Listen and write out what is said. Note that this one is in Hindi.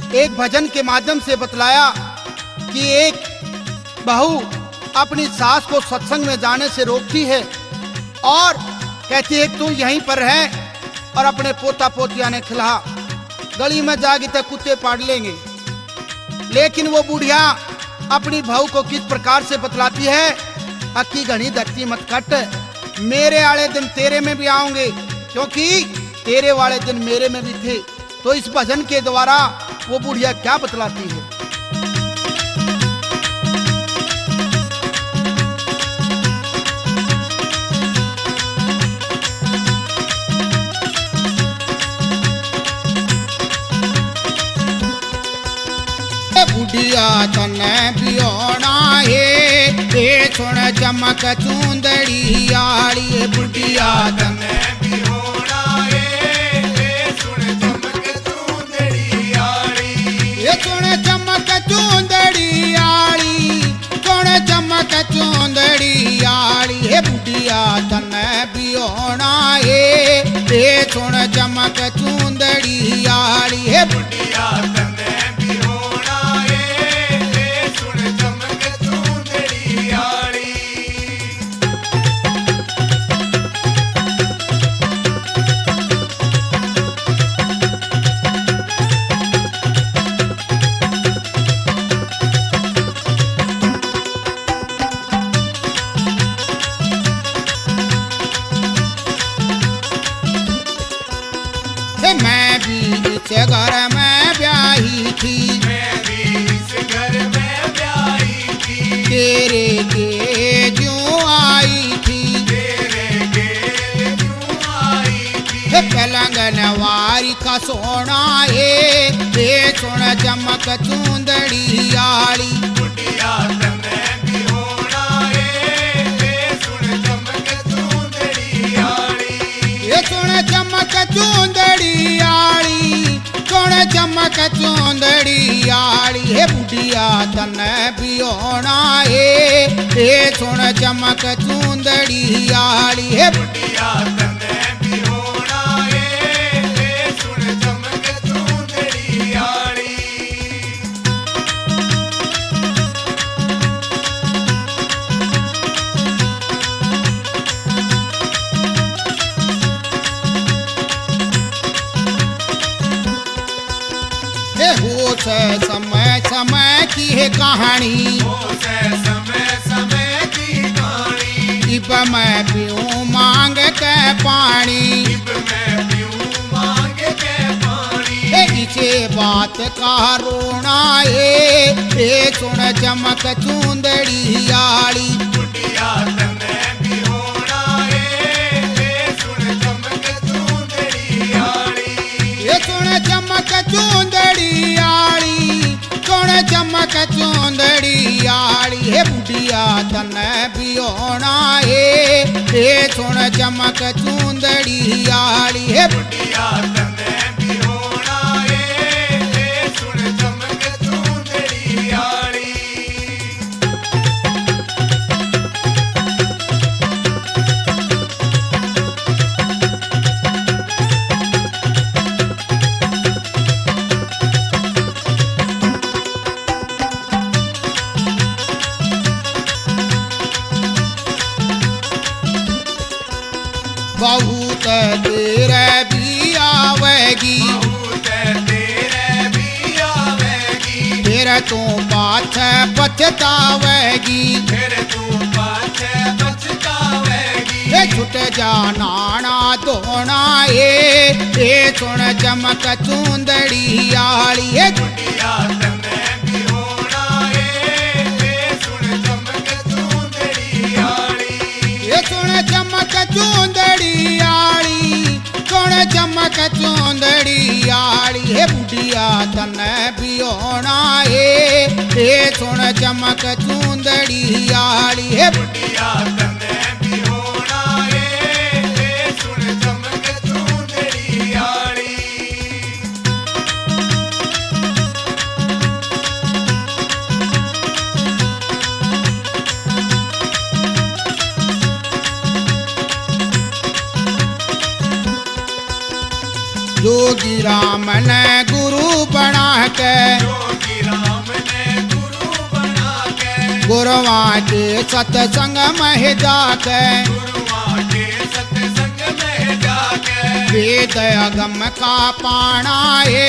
एक भजन के माध्यम से बतलाया कि एक बहू अपनी सास को सत्संग में जाने से रोकती है और कहती है तू यहीं पर है और अपने पोता पोतिया ने खिला, गली में जागी तक कुत्ते पाड़ लेंगे। लेकिन वो बुढ़िया अपनी बहू को किस प्रकार से बतलाती है, अक्की घनी धरती मत कट, मेरे वाले दिन तेरे में भी आऊंगे क्योंकि तेरे वाले दिन मेरे में भी थे। तो इस भजन के द्वारा वो बुढ़िया क्या बतलाती है। बुढ़िया तने बियोना है सुन चमक चूंदड़ी आड़ी, बुढ़िया तने बियोना है सुन चमक चूंदड़ी आड़ी, सुन चमक चूंदड़ी आड़ी, सुन चमक चूंदड़ी आड़ी है बुढ़िया तने बियोना है सुन चमक चूंदड़ी आड़ी है बुढ़िया तने बियोना है सुन चमक चूंदड़ी आड़ी। मैं भी इस घर में ब्याही थी, मैं भी इस घर में ब्याही थी, तेरे के क्यों आई थी, तेरे के क्यों आई थी, पलंग नवारी का सोना है सुन चमक चूंदड़ी आड़ी, बुढ़िया तने बियोना है सुन चमक चूंदड़ी आड़ी, सुन चमक चूंदड़ी आड़ी, सुन चमक चूंदड़ी आड़ी है बुढ़िया तने बियोना है सुन चमक चूंदड़ी आड़ी है बुढ़िया तने बियोना है सुन चमक चूंदड़ी आड़ी। हो समय समय की है कहानी, हो से समय समय की कहानी, इब मैं पीऊँ मांग के पानी, इब मैं पीऊँ मांग के पानी, इसे बात का रोना है सुन चमक चूंदड़ी आड़ी, बुढ़िया तने बियोना है सुन चमक चूंदड़ी आड़ी, सुन चमक चूंदड़ी आड़ी, सुन चमक चूंदड़ी आड़ी है बुढ़िया तने बियोना है सुन चमक चूंदड़ी आड़ी है बुढ़िया तने बियोना है सुन चमक चूंदड़ी आड़ी। बहुत तेरे भी आवेगी, बहुत तेरे भी आवेगी, फिर तू बात पछतावेगी, फिर तू पाछे पछतावेगी, ये छुट जाना ना धोना ये सुन चमक चूंदड़ी आड़ी है बुढ़िया तने बियोना है सुन चमक चूंदड़ी आड़ी, ये सुन चमक चूंदड़ी आड़ी, सुन चमक चूंदड़ी आड़ी है बुढ़िया तने बियोना है सुन चमक चूंदड़ी आड़ी है बुढ़िया तने बियोना है सुन चमक चूंदड़ी आड़ी। जोगी राम ने गुरु बना के, योगी राम ने गुरु बना के, गुरुआ के सत्संग में जाके, गुरुआ के सत्संग में जाके, वेद अगम का पाना है।